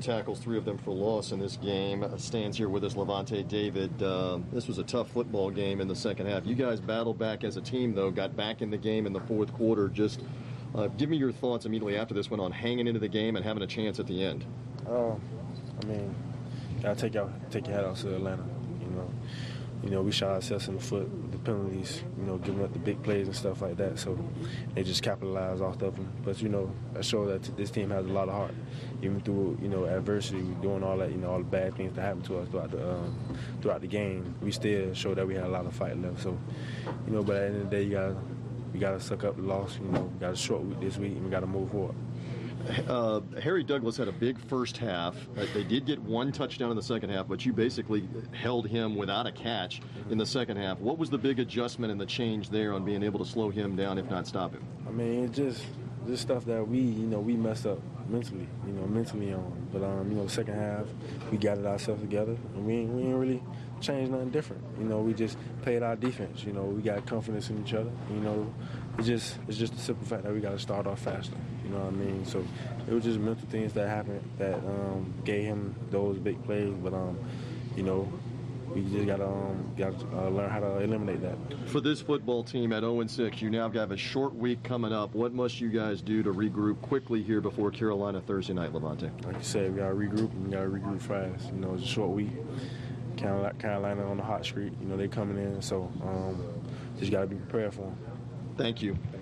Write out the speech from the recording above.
tackles, 3 of them for loss in this game. Stands here with us, Lavonte David. This was a tough football game in the second half. You guys battled back as a team, though, got back in the game in the fourth quarter. Just give me your thoughts immediately after this one on hanging into the game and having a chance at the end. I mean, gotta take your head off to Atlanta. You know, we shot ourselves in the foot with the penalties, giving up the big plays and stuff like that. So they just capitalized off of them. But, that shows that this team has a lot of heart. Even through, adversity, doing all that, all the bad things that happened to us throughout the game, we still showed that we had a lot of fight left. So, but at the end of the day, we got to suck up the loss. We got a short week this week, and we got to move forward. Harry Douglas had a big first half. They did get 1 touchdown in the second half, but you basically held him without a catch in the second half. What was the big adjustment and the change there on being able to slow him down, if not stop him? I mean, it's just stuff that we messed up mentally, on. But, second half, we gathered ourselves together, and we ain't really changed nothing different. We just played our defense. We got confidence in each other. It's just the simple fact that we got to start off faster. You know what I mean? So it was just mental things that happened that gave him those big plays. But we just got to learn how to eliminate that. For this football team at 0-6, you now have a short week coming up. What must you guys do to regroup quickly here before Carolina Thursday night, Lavonte? Like you said, we got to regroup and we got to regroup fast. It's a short week. Carolina on the hot streak. They coming in, so just got to be prepared for them. Thank you.